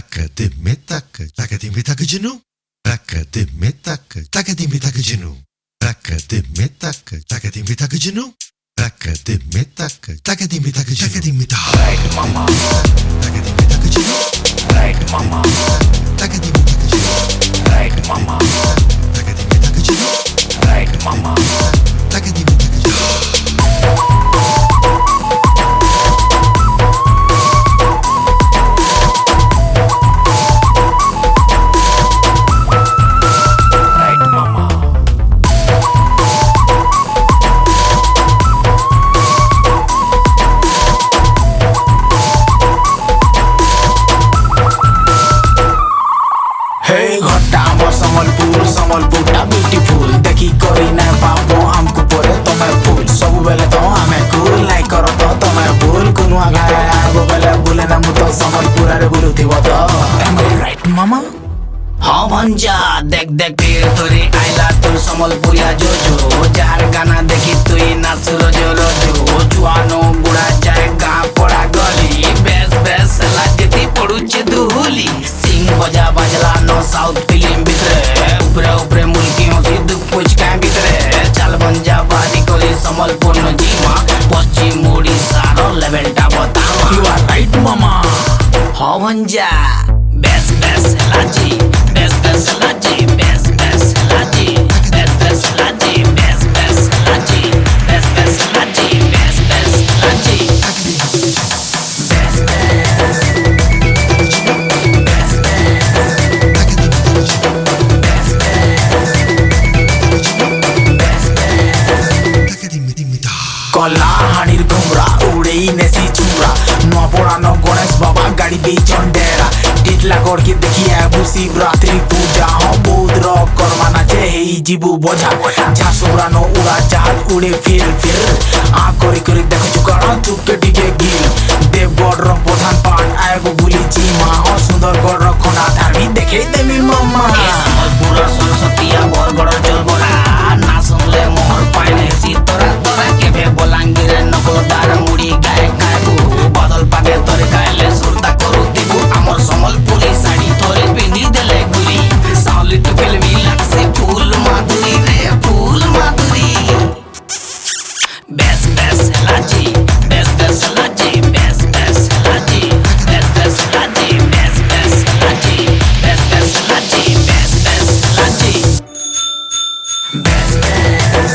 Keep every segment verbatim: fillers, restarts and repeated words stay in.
Takadimi taka, takadimi takajinu. Takadimi taka, takadimi takajinu. Takadimi taka, takadimi takajinu. Takadimi taka, takadimi takajinu. Takadimi taka. Right, mama. Takadimi takajinu. Right, mama. Takadimi takajinu. Right, mama. Takadimi takajinu. Right, mama. Takadimi takajinu. Sambalpur संबलपुरटा beautiful देखी करी ना बाबो हमको परे तमे फूल सब बेले तो हमें कूल नहीं करो तो तमे भूल कुनु आगाए आगो बेले बोले ना मु तो संबलपुर रे बोलुथिबो तो एम आई राइट मामा हाँ भंजा देख देख फिर तोरी आइला तू संबलपुरिया जो जो जार गाना देखी तू नाच रोजो रोजो जुआनो बुढ़ा जाए गाँ पड़ा गली बेस बेस लाजती पड़ुचे धूली सिंग बजा बजला नो साउथ फिल्म भितरे उपरे उपरे मुल्कियों से दुख कुछ क्या भितरे चल भंजा बारी कोली संबलपुर न जीमा पश्चिम ओडिशा रो लेवलटा बतावा यू आर राइट मामा हाँ भंजा बेस बेस लाजी बेस बेस लाजी बेस बेस लाजी बेस बेस लाजी बेस बेस लाजी बेस बेस लाजी बेस बेस लाजी कला हानिर घुमरा उड़े नेसी चुमरा नपड़ा न गणेश बाबा गाड़ी दे चंडेरा टिटला गड़ के देखिए बुसी रात्रि पूजा हो बहुत रॉक करवाना चाहे जीबू बोझा झासुरा न उड़ा जहाज उड़े फिर फिर आ करी करी देखो चुकाना तुके डिगे गिल देवगढ़ रो प्रधान पान आएगो भूली जीमा हो सुंदरगढ़ रो खोना धारवी देखे देमी मम्मा संबलपुर सरस्वतीया बरगढ़ जलबोला ना सुनले मोहर पाइने सीतरा तोरा के बे बोलांगिर नकोदार मुड़ी गाय गायबू बदल पागे तोरे गायले सुरता करू दिबू हमर संबलपुरी साड़ी तोरे पिंदी देले गुरी सावली टू फिल्मी लागसे फूल माधुरी रे फूल माधुरी बेस बेस लाजी बेस बेस लाजी बेस बेस लाजी बेस बेस लाजी बेस बेस लाजी बेस बेस लाजी बेस बेस लाजी बेस बेस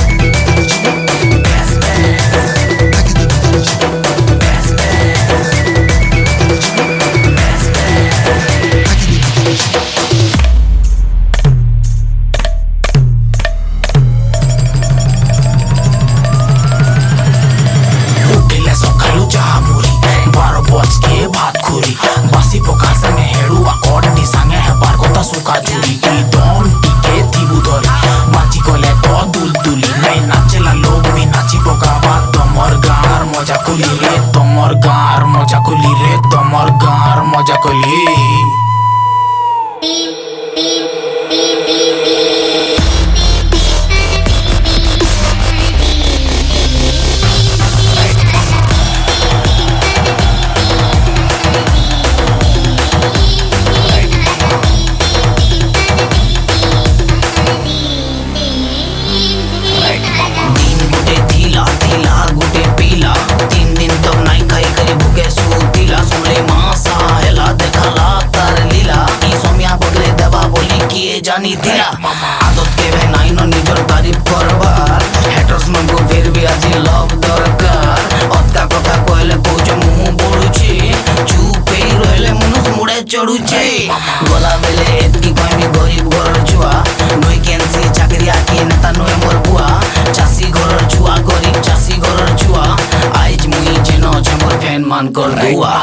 तमर गार मजा कोली रे तमर गार मजा कोली जानी दिया आदत के भे नाई न निजर तारीफ करबार हेटर्स मन को फिर भी आज लव दरकार अतका कथा कहले कोच मुंह बोलुची चुप ही रहले मनुष मुड़े चढ़ुची गला बेले एतकी कहमी गरीब घर छुआ नई कैंसी चाकरिया के नेता नय मोर बुआ चासी घर छुआ गरीब चासी घर छुआ आइज मुई जेनो छ मोर फैन मान कर दुआ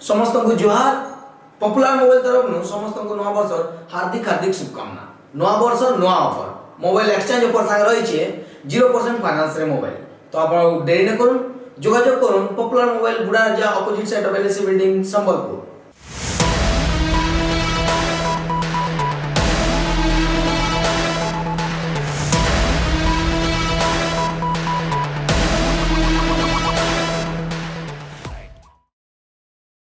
समस्त को जुहार पॉपुलर मोबाइल तरफ नु समस्त को नवा वर्ष हार्दिक हार्दिक शुभकामना नवा वर्ष नवा ऑफर मोबाइल एक्सचेंज ऑफर संग रही छे जीरो परसेंट फाइनेंस रे मोबाइल तो आप डेरी न करूँ जोगाजोग करूँ पॉपुलर मोबाइल बुढ़ा जा opposite side of LIC building Sambalpur.